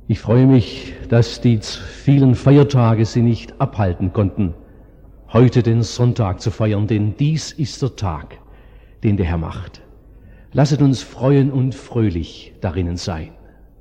Ich freue mich, dass die vielen Feiertage Sie nicht abhalten konnten, heute den Sonntag zu feiern, denn dies ist der Tag, den der Herr macht. Lasset uns freuen und fröhlich darinnen sein.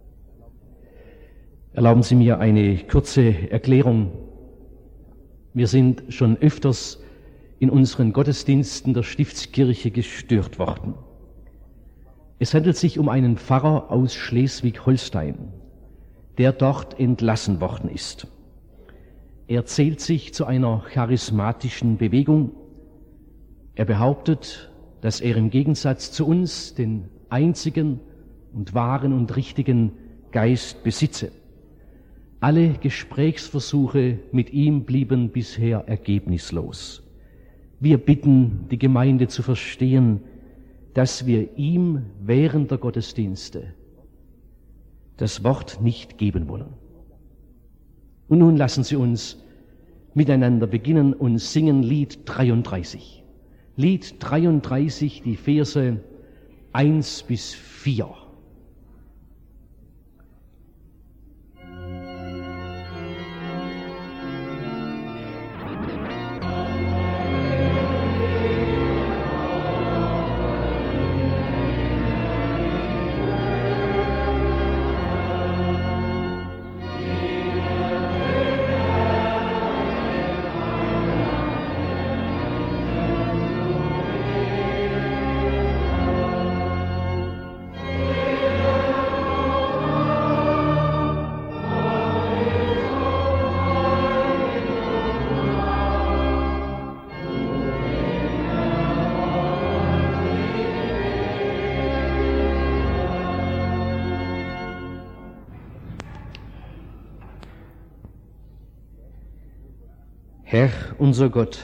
Erlauben Sie mir eine kurze Erklärung. Wir sind schon öfters in unseren Gottesdiensten der Stiftskirche gestört worden. Es handelt sich um einen Pfarrer aus Schleswig-Holstein, der dort entlassen worden ist. Er zählt sich zu einer charismatischen Bewegung. Er behauptet, dass er im Gegensatz zu uns den einzigen und wahren und richtigen Geist besitze. Alle Gesprächsversuche mit ihm blieben bisher ergebnislos. Wir bitten die Gemeinde zu verstehen, dass wir ihm während der Gottesdienste das Wort nicht geben wollen. Und nun lassen Sie uns miteinander beginnen und singen Lied 33. Lied 33, die Verse 1 bis 4. Herr, unser Gott,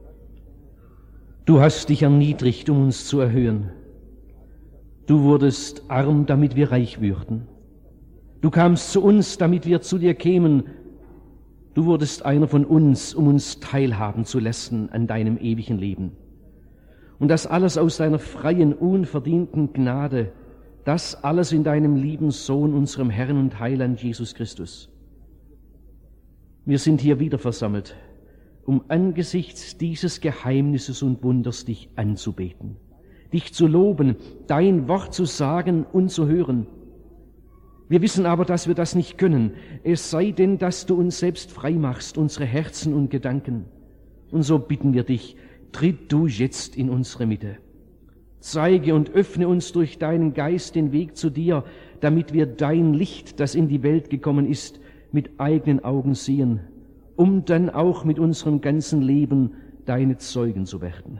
du hast dich erniedrigt, um uns zu erhöhen. Du wurdest arm, damit wir reich würden. Du kamst zu uns, damit wir zu dir kämen. Du wurdest einer von uns, um uns teilhaben zu lassen an deinem ewigen Leben. Und das alles aus deiner freien, unverdienten Gnade, das alles in deinem lieben Sohn, unserem Herrn und Heiland Jesus Christus. Wir sind hier wieder versammelt, um angesichts dieses Geheimnisses und Wunders dich anzubeten, dich zu loben, dein Wort zu sagen und zu hören. Wir wissen aber, dass wir das nicht können, es sei denn, dass du uns selbst frei machst, unsere Herzen und Gedanken. Und so bitten wir dich, tritt du jetzt in unsere Mitte. Zeige und öffne uns durch deinen Geist den Weg zu dir, damit wir dein Licht, das in die Welt gekommen ist, mit eigenen Augen sehen, um dann auch mit unserem ganzen Leben deine Zeugen zu werden.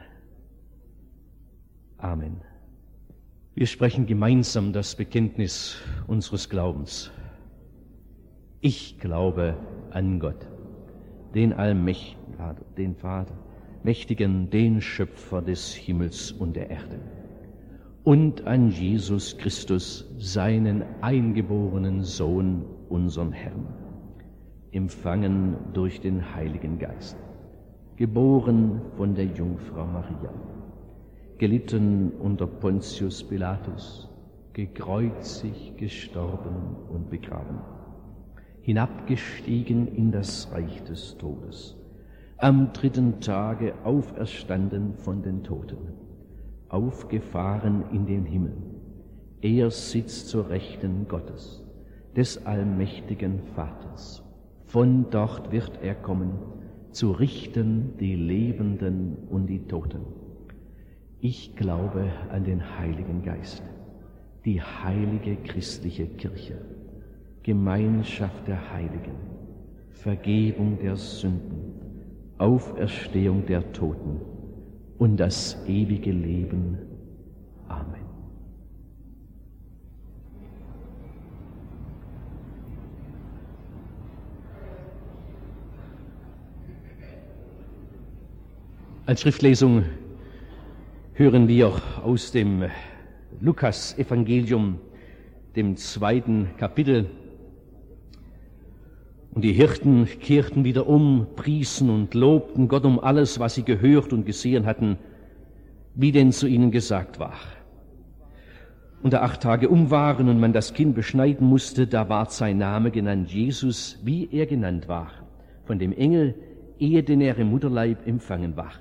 Amen. Wir sprechen gemeinsam das Bekenntnis unseres Glaubens. Ich glaube an Gott, den Allmächtigen, den Vater, Mächtigen, den Schöpfer des Himmels und der Erde, und an Jesus Christus, seinen eingeborenen Sohn, unseren Herrn, empfangen durch den Heiligen Geist, geboren von der Jungfrau Maria, gelitten unter Pontius Pilatus, gekreuzigt, gestorben und begraben, hinabgestiegen in das Reich des Todes, am 3. Tage auferstanden von den Toten, aufgefahren in den Himmel. Er sitzt zur Rechten Gottes, des allmächtigen Vaters. Von dort wird er kommen, zu richten die Lebenden und die Toten. Ich glaube an den Heiligen Geist, die heilige christliche Kirche, Gemeinschaft der Heiligen, Vergebung der Sünden, Auferstehung der Toten und das ewige Leben. Amen. Als Schriftlesung hören wir aus dem Lukas-Evangelium, dem 2. Kapitel. Und die Hirten kehrten wieder um, priesen und lobten Gott um alles, was sie gehört und gesehen hatten, wie denn zu ihnen gesagt war. Und da 8 Tage um waren und man das Kind beschneiden musste, da ward sein Name genannt Jesus, wie er genannt war, von dem Engel, ehe denn er im Mutterleib empfangen ward.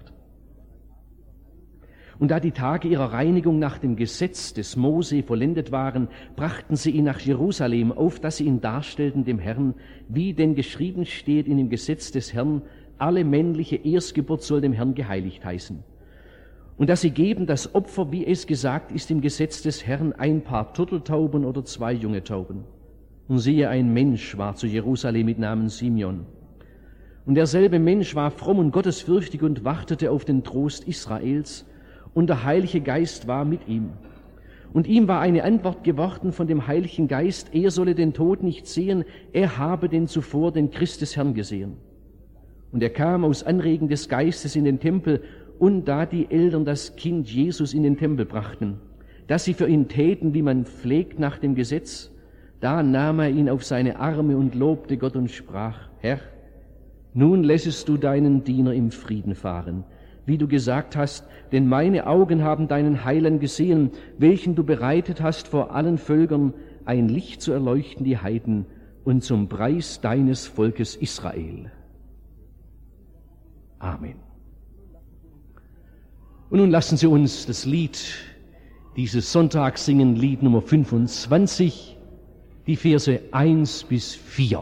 Und da die Tage ihrer Reinigung nach dem Gesetz des Mose vollendet waren, brachten sie ihn nach Jerusalem auf, dass sie ihn darstellten dem Herrn, wie denn geschrieben steht in dem Gesetz des Herrn, alle männliche Erstgeburt soll dem Herrn geheiligt heißen. Und dass sie geben das Opfer, wie es gesagt ist im Gesetz des Herrn, ein Paar Turteltauben oder 2 junge Tauben. Und siehe, ein Mensch war zu Jerusalem mit Namen Simeon. Und derselbe Mensch war fromm und gottesfürchtig und wartete auf den Trost Israels, und der Heilige Geist war mit ihm. Und ihm war eine Antwort geworden von dem Heiligen Geist, er solle den Tod nicht sehen, er habe denn zuvor den Christ des Herrn gesehen. Und er kam aus Anregen des Geistes in den Tempel, und da die Eltern das Kind Jesus in den Tempel brachten, dass sie für ihn täten, wie man pflegt nach dem Gesetz, da nahm er ihn auf seine Arme und lobte Gott und sprach, Herr, nun lässest du deinen Diener im Frieden fahren, wie du gesagt hast, denn meine Augen haben deinen Heiland gesehen, welchen du bereitet hast vor allen Völkern, ein Licht zu erleuchten die Heiden und zum Preis deines Volkes Israel. Amen. Und nun lassen Sie uns das Lied dieses Sonntags singen, Lied Nummer 25, die Verse 1 bis 4.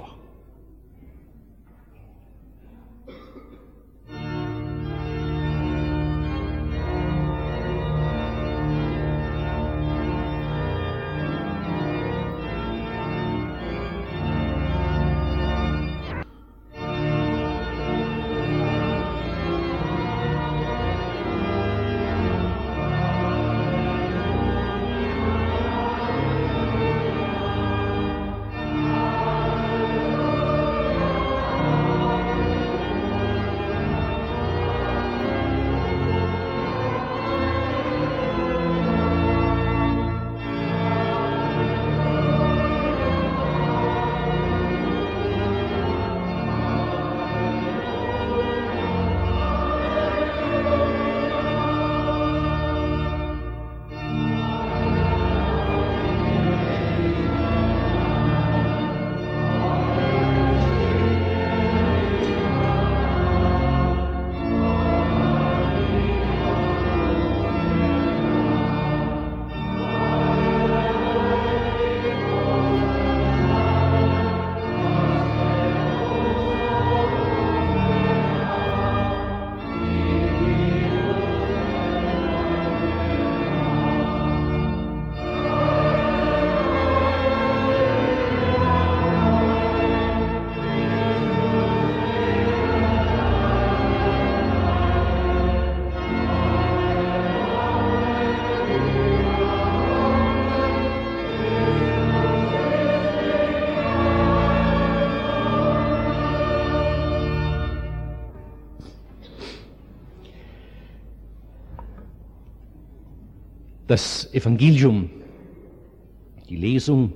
Das Evangelium, die Lesung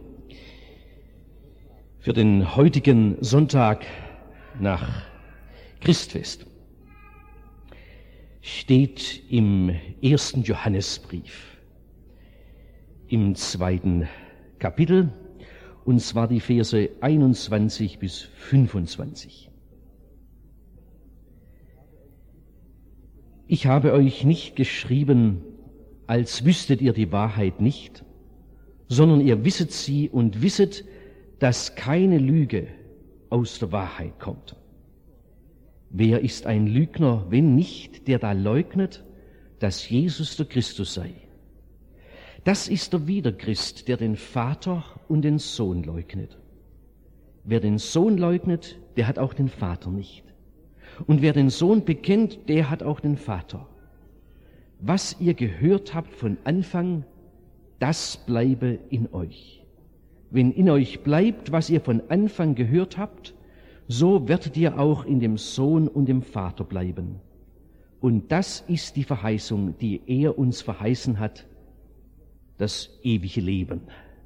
für den heutigen Sonntag nach Christfest, steht im 1. Johannesbrief, im 2. Kapitel, und zwar die Verse 21 bis 25. Ich habe euch nicht geschrieben, als wüsstet ihr die Wahrheit nicht, sondern ihr wisset sie und wisset, dass keine Lüge aus der Wahrheit kommt. Wer ist ein Lügner, wenn nicht der da leugnet, dass Jesus der Christus sei? Das ist der Widerchrist, der den Vater und den Sohn leugnet. Wer den Sohn leugnet, der hat auch den Vater nicht. Und wer den Sohn bekennt, der hat auch den Vater. Was ihr gehört habt von Anfang, das bleibe in euch. Wenn in euch bleibt, was ihr von Anfang gehört habt, so werdet ihr auch in dem Sohn und dem Vater bleiben. Und das ist die Verheißung, die er uns verheißen hat, das ewige Leben.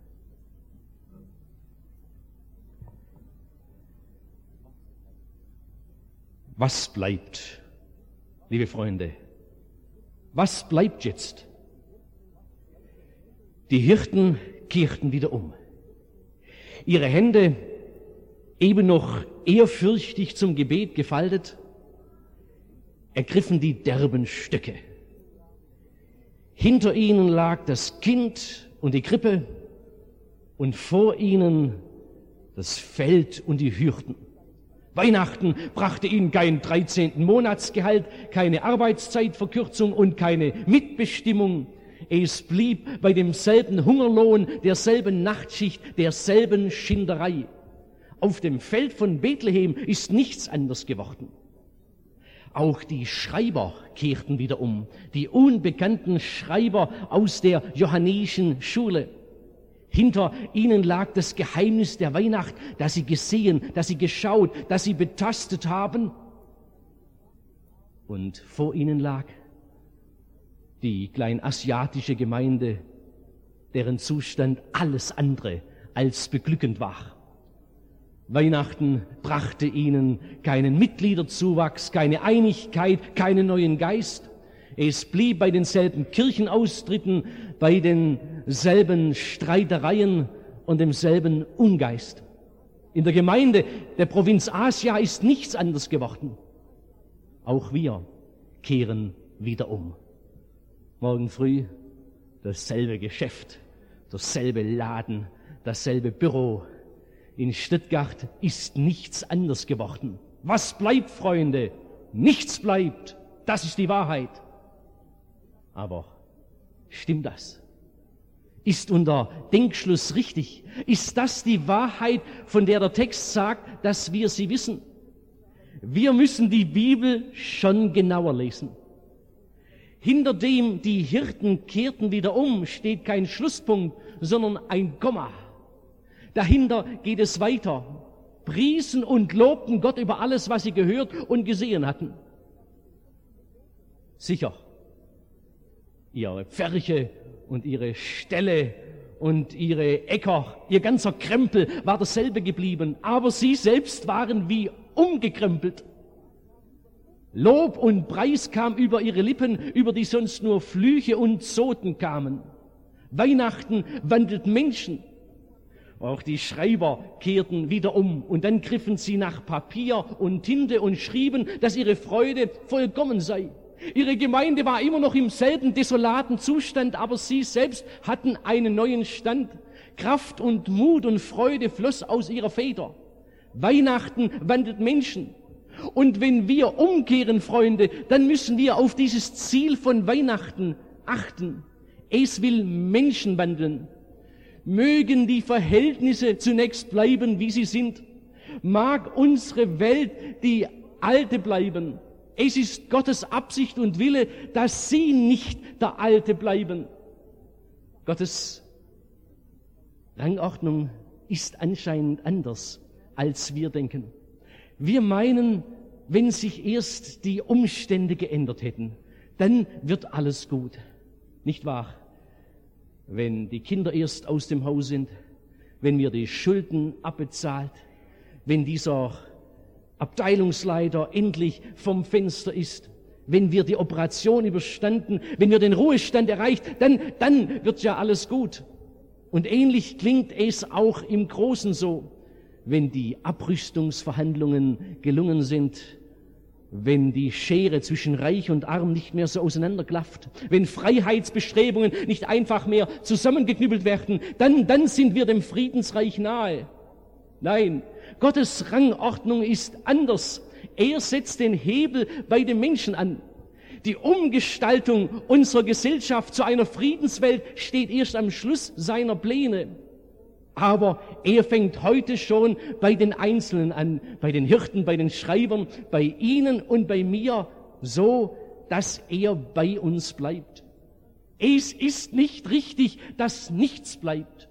Was bleibt, liebe Freunde? Was bleibt jetzt? Die Hirten kehrten wieder um. Ihre Hände, eben noch ehrfürchtig zum Gebet gefaltet, ergriffen die derben Stöcke. Hinter ihnen lag das Kind und die Krippe und vor ihnen das Feld und die Hürden. Weihnachten brachte ihnen kein 13. Monatsgehalt, keine Arbeitszeitverkürzung und keine Mitbestimmung. Es blieb bei demselben Hungerlohn, derselben Nachtschicht, derselben Schinderei. Auf dem Feld von Bethlehem ist nichts anders geworden. Auch die Schreiber kehrten wieder um, die unbekannten Schreiber aus der johannäischen Schule. Hinter ihnen lag das Geheimnis der Weihnacht, das sie gesehen, das sie geschaut, das sie betastet haben. Und vor ihnen lag die kleinasiatische Gemeinde, deren Zustand alles andere als beglückend war. Weihnachten brachte ihnen keinen Mitgliederzuwachs, keine Einigkeit, keinen neuen Geist. Es blieb bei denselben Kirchenaustritten, bei denselben Streitereien und demselben Ungeist. In der Gemeinde der Provinz Asia ist nichts anders geworden. Auch wir kehren wieder um. Morgen früh dasselbe Geschäft, dasselbe Laden, dasselbe Büro. In Stuttgart ist nichts anders geworden. Was bleibt, Freunde? Nichts bleibt. Das ist die Wahrheit. Aber stimmt das? Ist unser Denkschluss richtig? Ist das die Wahrheit, von der der Text sagt, dass wir sie wissen? Wir müssen die Bibel schon genauer lesen. Hinter dem die Hirten kehrten wieder um, steht kein Schlusspunkt, sondern ein Komma. Dahinter geht es weiter. Priesen und lobten Gott über alles, was sie gehört und gesehen hatten. Sicher, ihre Pferche und ihre Ställe und ihre Äcker, ihr ganzer Krempel war dasselbe geblieben, aber sie selbst waren wie umgekrempelt. Lob und Preis kam über ihre Lippen, über die sonst nur Flüche und Zoten kamen. Weihnachten wandelt Menschen. Auch die Schreiber kehrten wieder um und dann griffen sie nach Papier und Tinte und schrieben, dass ihre Freude vollkommen sei. Ihre Gemeinde war immer noch im selben desolaten Zustand, aber sie selbst hatten einen neuen Stand. Kraft und Mut und Freude floss aus ihrer Feder. Weihnachten wandelt Menschen. Und wenn wir umkehren, Freunde, dann müssen wir auf dieses Ziel von Weihnachten achten. Es will Menschen wandeln. Mögen die Verhältnisse zunächst bleiben, wie sie sind. Mag unsere Welt die alte bleiben. Es ist Gottes Absicht und Wille, dass sie nicht der alte bleiben. Gottes Rangordnung ist anscheinend anders, als wir denken. Wir meinen, wenn sich erst die Umstände geändert hätten, dann wird alles gut. Nicht wahr? Wenn die Kinder erst aus dem Haus sind, wenn wir die Schulden abbezahlt, wenn dieser Abteilungsleiter endlich vom Fenster ist, wenn wir die Operation überstanden, wenn wir den Ruhestand erreicht, dann wird ja alles gut. Und ähnlich klingt es auch im Großen so, wenn die Abrüstungsverhandlungen gelungen sind, wenn die Schere zwischen Reich und Arm nicht mehr so auseinanderklafft, wenn Freiheitsbestrebungen nicht einfach mehr zusammengeknüppelt werden, dann sind wir dem Friedensreich nahe. Nein, Gottes Rangordnung ist anders. Er setzt den Hebel bei den Menschen an. Die Umgestaltung unserer Gesellschaft zu einer Friedenswelt steht erst am Schluss seiner Pläne. Aber er fängt heute schon bei den Einzelnen an, bei den Hirten, bei den Schreibern, bei Ihnen und bei mir, so, dass er bei uns bleibt. Es ist nicht richtig, dass nichts bleibt.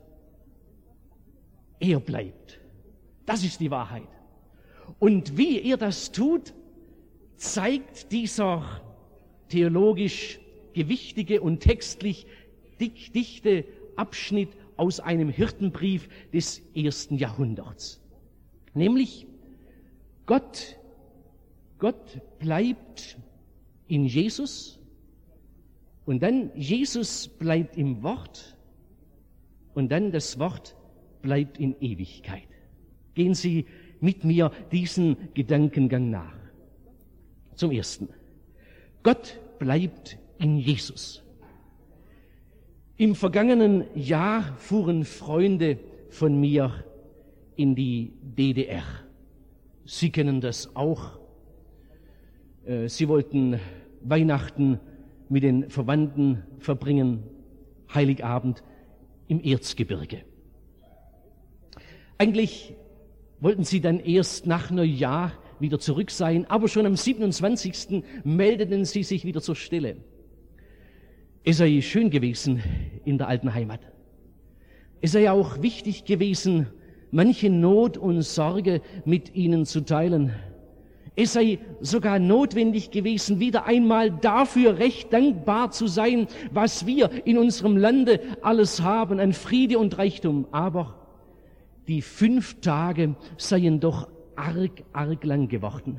Er bleibt. Das ist die Wahrheit. Und wie er das tut, zeigt dieser theologisch gewichtige und textlich dichte Abschnitt aus einem Hirtenbrief des 1. Jahrhunderts. Nämlich, Gott bleibt in Jesus und dann Jesus bleibt im Wort Und dann das Wort bleibt in Ewigkeit. Gehen Sie mit mir diesen Gedankengang nach. Zum Ersten. Gott bleibt in Jesus. Im vergangenen Jahr fuhren Freunde von mir in die DDR. Sie kennen das auch. Sie wollten Weihnachten mit den Verwandten verbringen, Heiligabend im Erzgebirge. Eigentlich wollten sie dann erst nach Neujahr wieder zurück sein, aber schon am 27. meldeten sie sich wieder zur Stelle. Es sei schön gewesen in der alten Heimat. Es sei auch wichtig gewesen, manche Not und Sorge mit ihnen zu teilen. Es sei sogar notwendig gewesen, wieder einmal dafür recht dankbar zu sein, was wir in unserem Lande alles haben an Friede und Reichtum. Aber die 5 Tage seien doch arg lang geworden.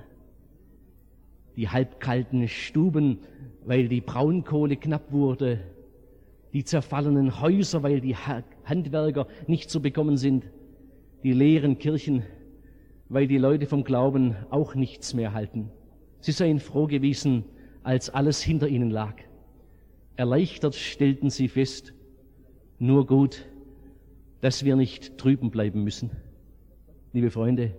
Die halbkalten Stuben, weil die Braunkohle knapp wurde, die zerfallenen Häuser, weil die Handwerker nicht zu bekommen sind, die leeren Kirchen, weil die Leute vom Glauben auch nichts mehr halten. Sie seien froh gewesen, als alles hinter ihnen lag. Erleichtert stellten sie fest, nur gut, dass wir nicht drüben bleiben müssen. Liebe Freunde,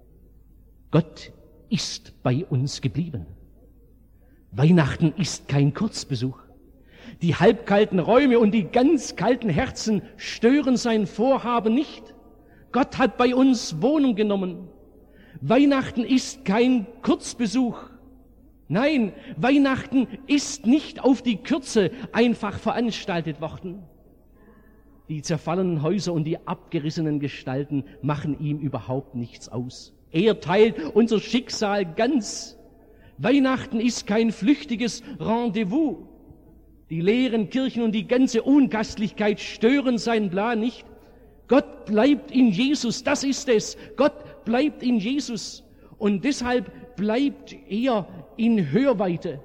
Gott ist bei uns geblieben. Weihnachten ist kein Kurzbesuch. Die halbkalten Räume und die ganz kalten Herzen stören sein Vorhaben nicht. Gott hat bei uns Wohnung genommen. Weihnachten ist kein Kurzbesuch. Nein, Weihnachten ist nicht auf die Kürze einfach veranstaltet worden. Die zerfallenen Häuser und die abgerissenen Gestalten machen ihm überhaupt nichts aus. Er teilt unser Schicksal ganz. Weihnachten ist kein flüchtiges Rendezvous. Die leeren Kirchen und die ganze Ungastlichkeit stören seinen Plan nicht. Gott bleibt in Jesus, das ist es. Gott bleibt in Jesus. Und deshalb bleibt er in Hörweite.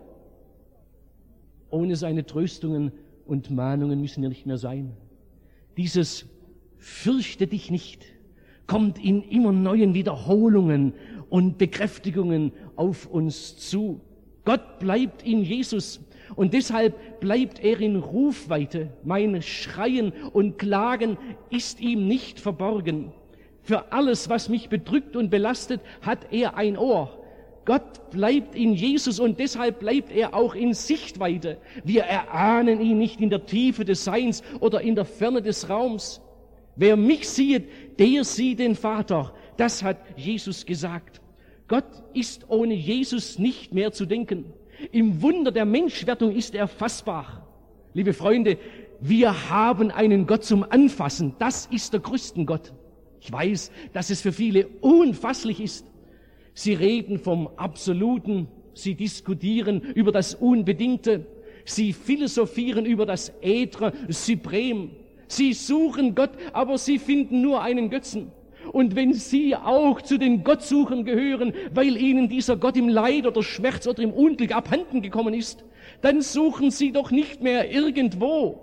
Ohne seine Tröstungen und Mahnungen müssen wir nicht mehr sein. Dieses Fürchte dich nicht kommt in immer neuen Wiederholungen und Bekräftigungen auf uns zu. Gott bleibt in Jesus und deshalb bleibt er in Rufweite. Mein Schreien und Klagen ist ihm nicht verborgen. Für alles, was mich bedrückt und belastet, hat er ein Ohr. Gott bleibt in Jesus und deshalb bleibt er auch in Sichtweite. Wir erahnen ihn nicht in der Tiefe des Seins oder in der Ferne des Raums. Wer mich sieht, der sieht den Vater. Das hat Jesus gesagt. Gott ist ohne Jesus nicht mehr zu denken. Im Wunder der Menschwerdung ist er fassbar. Liebe Freunde, wir haben einen Gott zum Anfassen. Das ist der Christengott. Ich weiß, dass es für viele unfasslich ist. Sie reden vom Absoluten, sie diskutieren über das Unbedingte, sie philosophieren über das Ätre Suprem. Sie suchen Gott, aber sie finden nur einen Götzen. Und wenn Sie auch zu den Gottsuchern gehören, weil Ihnen dieser Gott im Leid oder Schmerz oder im Unglück abhanden gekommen ist, dann suchen Sie doch nicht mehr irgendwo.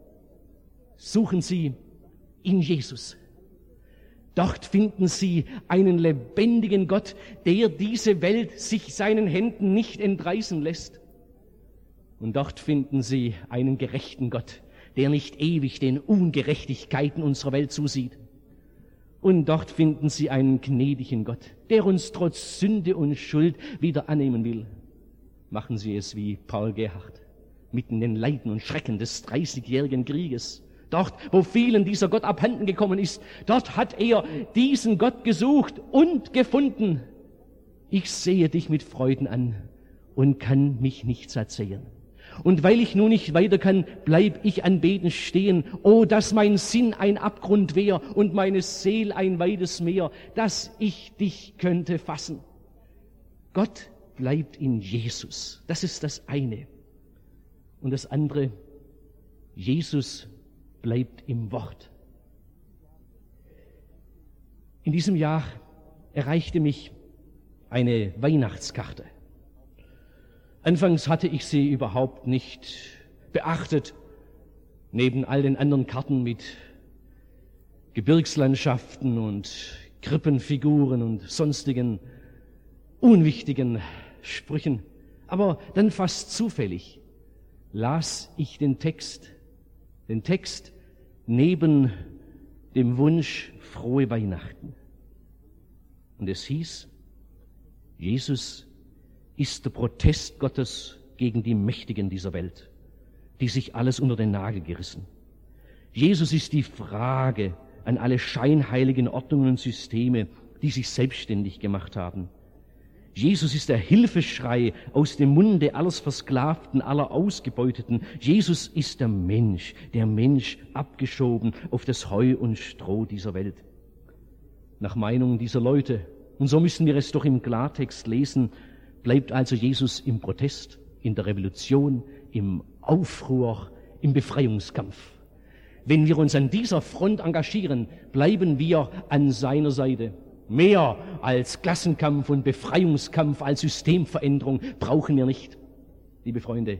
Suchen Sie in Jesus. Dort finden Sie einen lebendigen Gott, der diese Welt sich seinen Händen nicht entreißen lässt. Und dort finden Sie einen gerechten Gott, der nicht ewig den Ungerechtigkeiten unserer Welt zusieht. Und dort finden Sie einen gnädigen Gott, der uns trotz Sünde und Schuld wieder annehmen will. Machen Sie es wie Paul Gerhardt, mitten in den Leiden und Schrecken des 30-jährigen Krieges. Dort, wo vielen dieser Gott abhanden gekommen ist, dort hat er diesen Gott gesucht und gefunden. Ich sehe dich mit Freuden an und kann mich nicht satt sehen. Und weil ich nun nicht weiter kann, bleib ich anbetend stehen. Oh, dass mein Sinn ein Abgrund wär und meine Seel ein weites Meer, dass ich dich könnte fassen. Gott bleibt in Jesus. Das ist das eine. Und das andere, Jesus bleibt im Wort. In diesem Jahr erreichte mich eine Weihnachtskarte. Anfangs hatte ich sie überhaupt nicht beachtet, neben all den anderen Karten mit Gebirgslandschaften und Krippenfiguren und sonstigen unwichtigen Sprüchen. Aber dann fast zufällig las ich den Text neben dem Wunsch frohe Weihnachten. Und es hieß, Jesus ist der Protest Gottes gegen die Mächtigen dieser Welt, die sich alles unter den Nagel gerissen. Jesus ist die Frage an alle scheinheiligen Ordnungen und Systeme, die sich selbstständig gemacht haben. Jesus ist der Hilfeschrei aus dem Munde aller Versklavten, aller Ausgebeuteten. Jesus ist der Mensch abgeschoben auf das Heu und Stroh dieser Welt. Nach Meinung dieser Leute, und so müssen wir es doch im Klartext lesen, bleibt also Jesus im Protest, in der Revolution, im Aufruhr, im Befreiungskampf. Wenn wir uns an dieser Front engagieren, bleiben wir an seiner Seite. Mehr als Klassenkampf und Befreiungskampf, als Systemveränderung brauchen wir nicht, liebe Freunde.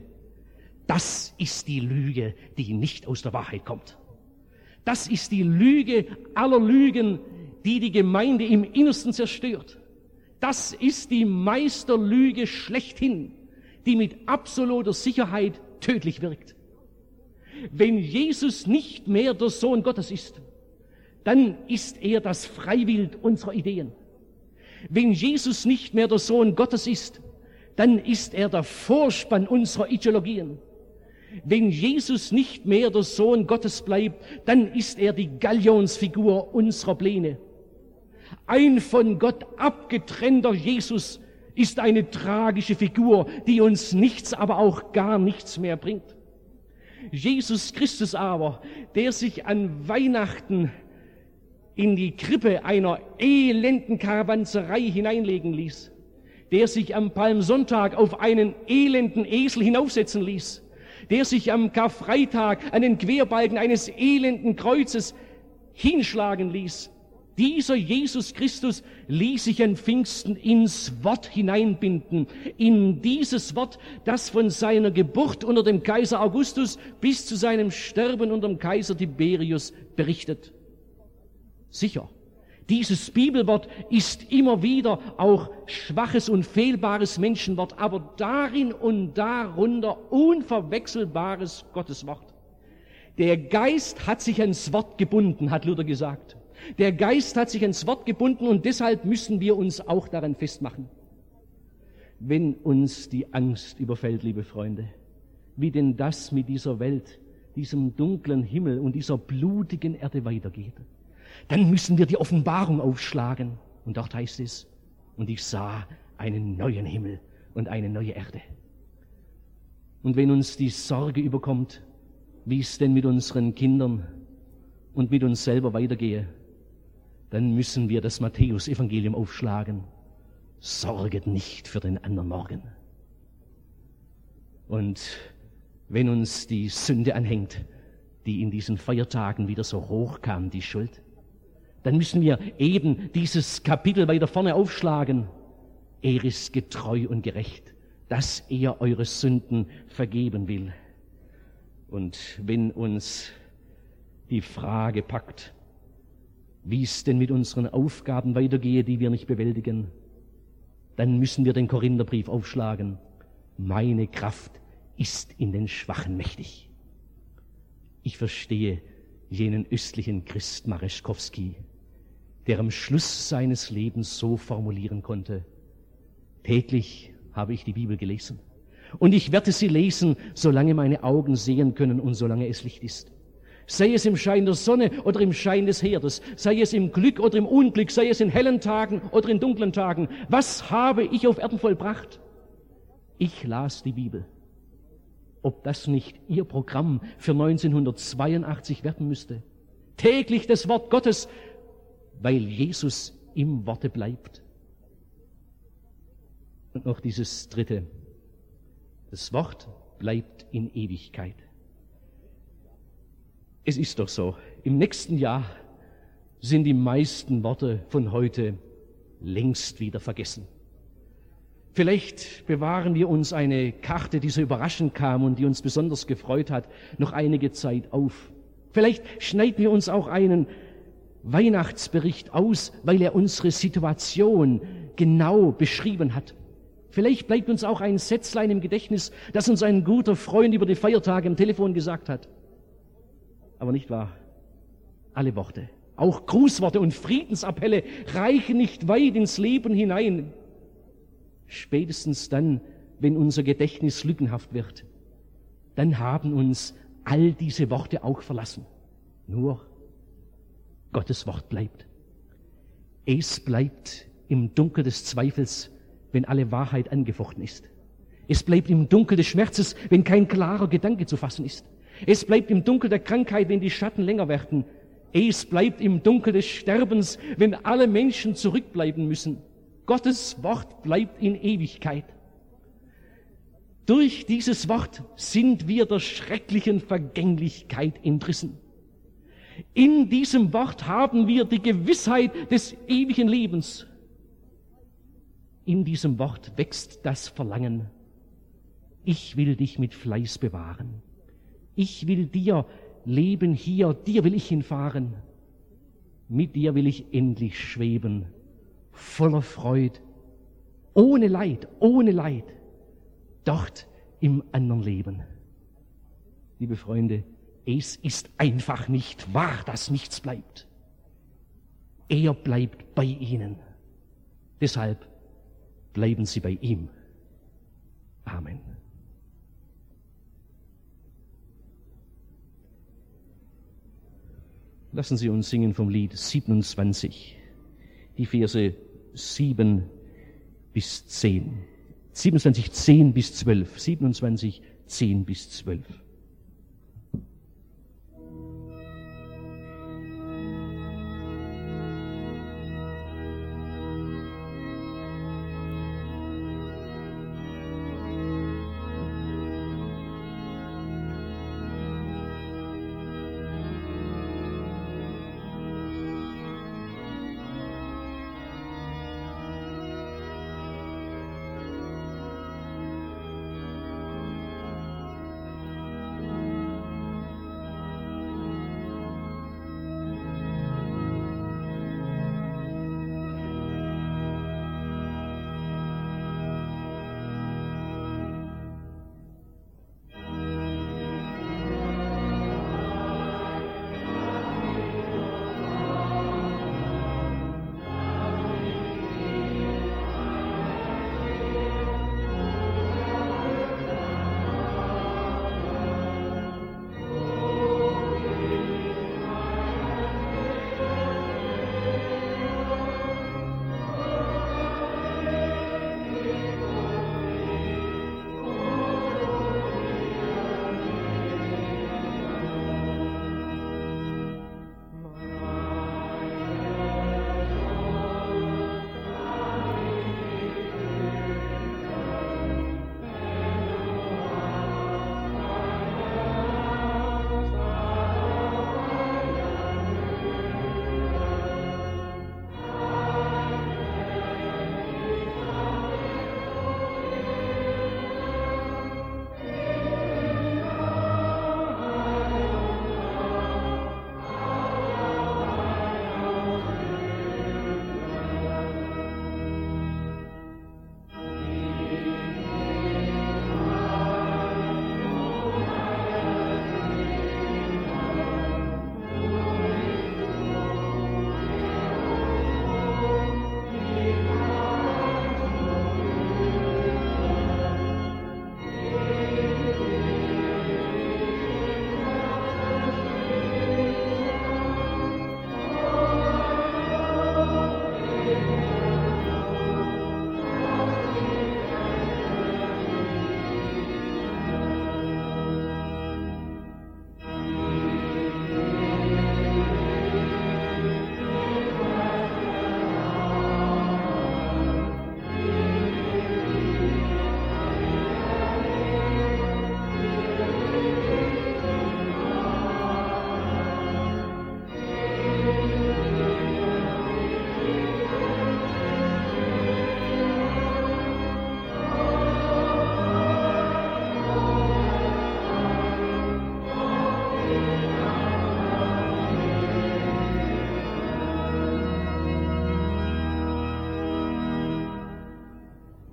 Das ist die Lüge, die nicht aus der Wahrheit kommt. Das ist die Lüge aller Lügen, die die Gemeinde im Innersten zerstört. Das ist die Meisterlüge schlechthin, die mit absoluter Sicherheit tödlich wirkt. Wenn Jesus nicht mehr der Sohn Gottes ist, dann ist er das Freiwild unserer Ideen. Wenn Jesus nicht mehr der Sohn Gottes ist, dann ist er der Vorspann unserer Ideologien. Wenn Jesus nicht mehr der Sohn Gottes bleibt, dann ist er die Galionsfigur unserer Pläne. Ein von Gott abgetrennter Jesus ist eine tragische Figur, die uns nichts, aber auch gar nichts mehr bringt. Jesus Christus aber, der sich an Weihnachten in die Krippe einer elenden Karawanserei hineinlegen ließ, der sich am Palmsonntag auf einen elenden Esel hinaufsetzen ließ, der sich am Karfreitag an den Querbalken eines elenden Kreuzes hinschlagen ließ. Dieser Jesus Christus ließ sich an Pfingsten ins Wort hineinbinden, in dieses Wort, das von seiner Geburt unter dem Kaiser Augustus bis zu seinem Sterben unter dem Kaiser Tiberius berichtet. Sicher, dieses Bibelwort ist immer wieder auch schwaches und fehlbares Menschenwort, aber darin und darunter unverwechselbares Gotteswort. Der Geist hat sich ans Wort gebunden, hat Luther gesagt. Der Geist hat sich ans Wort gebunden und deshalb müssen wir uns auch daran festmachen. Wenn uns die Angst überfällt, liebe Freunde, wie denn das mit dieser Welt, diesem dunklen Himmel und dieser blutigen Erde weitergeht, dann müssen wir die Offenbarung aufschlagen. Und dort heißt es, und ich sah einen neuen Himmel und eine neue Erde. Und wenn uns die Sorge überkommt, wie es denn mit unseren Kindern und mit uns selber weitergehe, dann müssen wir das Matthäus-Evangelium aufschlagen. Sorget nicht für den anderen Morgen. Und wenn uns die Sünde anhängt, die in diesen Feiertagen wieder so hoch kam, die Schuld, dann müssen wir eben dieses Kapitel weiter vorne aufschlagen. Er ist getreu und gerecht, dass er eure Sünden vergeben will. Und wenn uns die Frage packt, wie es denn mit unseren Aufgaben weitergehe, die wir nicht bewältigen, dann müssen wir den Korintherbrief aufschlagen. Meine Kraft ist in den Schwachen mächtig. Ich verstehe jenen östlichen Christ Mareszkowski, der am Schluss seines Lebens so formulieren konnte: Täglich habe ich die Bibel gelesen und ich werde sie lesen, solange meine Augen sehen können und solange es Licht ist. Sei es im Schein der Sonne oder im Schein des Herdes, sei es im Glück oder im Unglück, sei es in hellen Tagen oder in dunklen Tagen. Was habe ich auf Erden vollbracht? Ich las die Bibel. Ob das nicht Ihr Programm für 1982 werden müsste? Täglich das Wort Gottes, weil Jesus im Worte bleibt. Und noch dieses Dritte. Das Wort bleibt in Ewigkeit. Es ist doch so, im nächsten Jahr sind die meisten Worte von heute längst wieder vergessen. Vielleicht bewahren wir uns eine Karte, die so überraschend kam und die uns besonders gefreut hat, noch einige Zeit auf. Vielleicht schneiden wir uns auch einen Weihnachtsbericht aus, weil er unsere Situation genau beschrieben hat. Vielleicht bleibt uns auch ein Sätzlein im Gedächtnis, das uns ein guter Freund über die Feiertage am Telefon gesagt hat. Aber nicht wahr? Alle Worte, auch Grußworte und Friedensappelle reichen nicht weit ins Leben hinein. Spätestens dann, wenn unser Gedächtnis lückenhaft wird, dann haben uns all diese Worte auch verlassen. Nur Gottes Wort bleibt. Es bleibt im Dunkel des Zweifels, wenn alle Wahrheit angefochten ist. Es bleibt im Dunkel des Schmerzes, wenn kein klarer Gedanke zu fassen ist. Es bleibt im Dunkel der Krankheit, wenn die Schatten länger werden. Es bleibt im Dunkel des Sterbens, wenn alle Menschen zurückbleiben müssen. Gottes Wort bleibt in Ewigkeit. Durch dieses Wort sind wir der schrecklichen Vergänglichkeit entrissen. In diesem Wort haben wir die Gewissheit des ewigen Lebens. In diesem Wort wächst das Verlangen. Ich will dich mit Fleiß bewahren. Ich will dir leben hier, dir will ich hinfahren. Mit dir will ich endlich schweben, voller Freud, ohne Leid, dort im anderen Leben. Liebe Freunde, es ist einfach nicht wahr, dass nichts bleibt. Er bleibt bei ihnen. Deshalb bleiben Sie bei ihm. Amen. Lassen Sie uns singen vom Lied 27, die Verse 7 bis 10. 27, 10 bis 12. 27, 10 bis 12.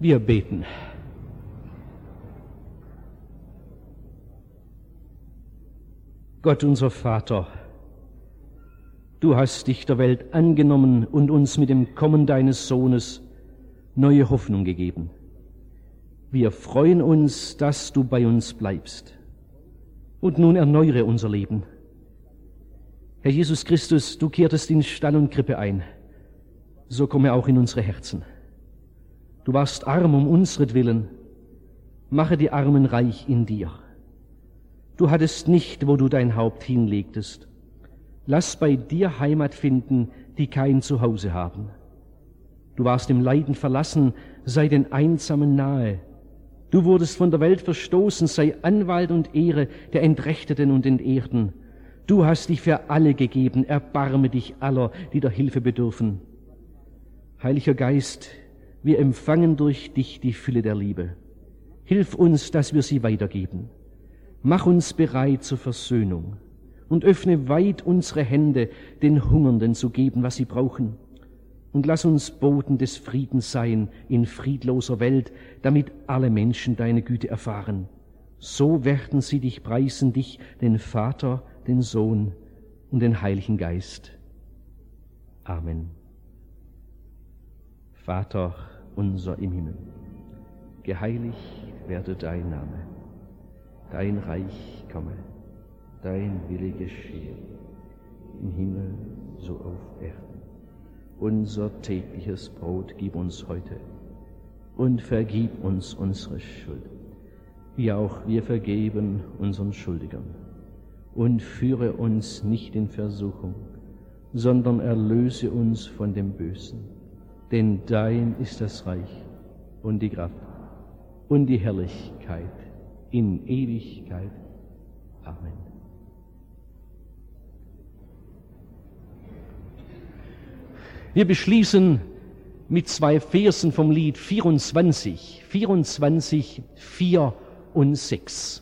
Wir beten. Gott, unser Vater, du hast dich der Welt angenommen und uns mit dem Kommen deines Sohnes neue Hoffnung gegeben. Wir freuen uns, dass du bei uns bleibst. Und nun erneuere unser Leben. Herr Jesus Christus, du kehrtest in Stall und Krippe ein. So komme auch in unsere Herzen. Du warst arm um unsretwillen. Mache die Armen reich in dir. Du hattest nicht, wo du dein Haupt hinlegtest. Lass bei dir Heimat finden, die kein Zuhause haben. Du warst im Leiden verlassen, sei den Einsamen nahe. Du wurdest von der Welt verstoßen, sei Anwalt und Ehre der Entrechteten und Entehrten. Du hast dich für alle gegeben, erbarme dich aller, die der Hilfe bedürfen. Heiliger Geist, wir empfangen durch dich die Fülle der Liebe. Hilf uns, dass wir sie weitergeben. Mach uns bereit zur Versöhnung und öffne weit unsere Hände, den Hungernden zu geben, was sie brauchen. Und lass uns Boten des Friedens sein in friedloser Welt, damit alle Menschen deine Güte erfahren. So werden sie dich preisen, dich, den Vater, den Sohn und den Heiligen Geist. Amen. Vater unser im Himmel, geheiligt werde dein Name. Dein Reich komme, dein Wille geschehe, im Himmel so auf Erden. Unser tägliches Brot gib uns heute und vergib uns unsere Schuld, wie auch wir vergeben unseren Schuldigern. Und führe uns nicht in Versuchung, sondern erlöse uns von dem Bösen. Denn dein ist das Reich und die Kraft und die Herrlichkeit in Ewigkeit. Amen. Wir beschließen mit 2 Versen vom Lied 24, 4 und 6.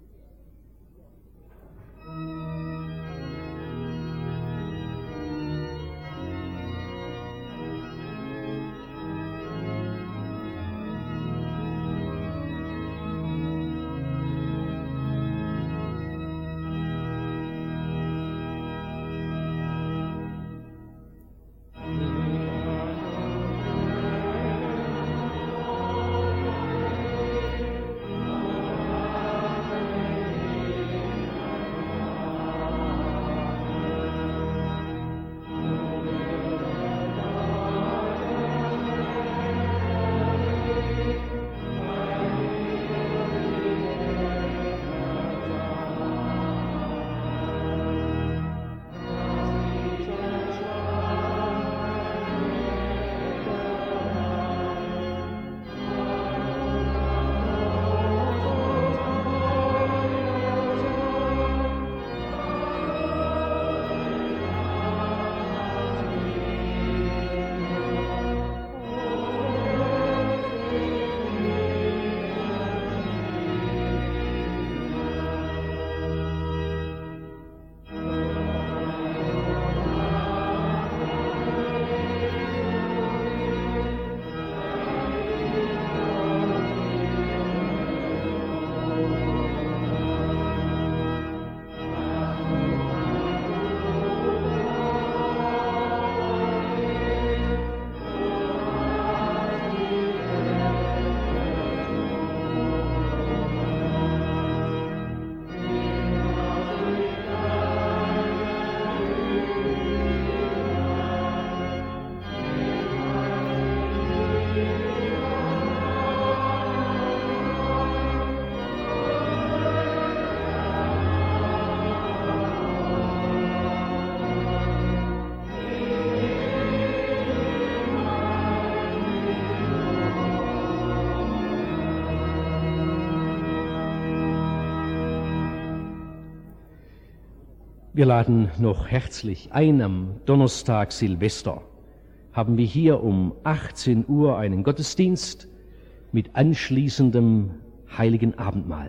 Wir laden noch herzlich ein. Am Donnerstag Silvester haben wir hier um 18 Uhr einen Gottesdienst mit anschließendem Heiligen Abendmahl.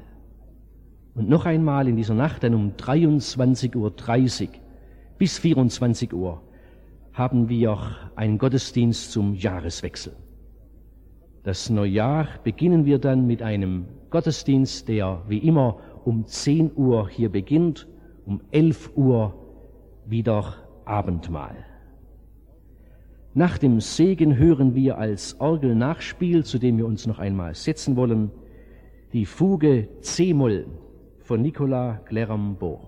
Und noch einmal in dieser Nacht, dann um 23:30 Uhr bis 24 Uhr, haben wir einen Gottesdienst zum Jahreswechsel. Das Neujahr beginnen wir dann mit einem Gottesdienst, der wie immer um 10 Uhr hier beginnt, um 11 Uhr wieder Abendmahl. Nach dem Segen hören wir als Orgelnachspiel, zu dem wir uns noch einmal setzen wollen, die Fuge C-Moll von Nicolas Clérambault.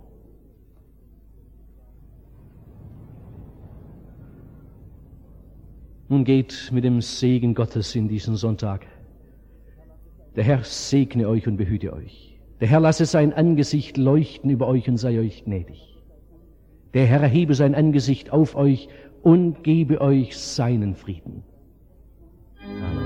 Nun geht mit dem Segen Gottes in diesen Sonntag. Der Herr segne euch und behüte euch. Der Herr lasse sein Angesicht leuchten über euch und sei euch gnädig. Der Herr erhebe sein Angesicht auf euch und gebe euch seinen Frieden. Amen.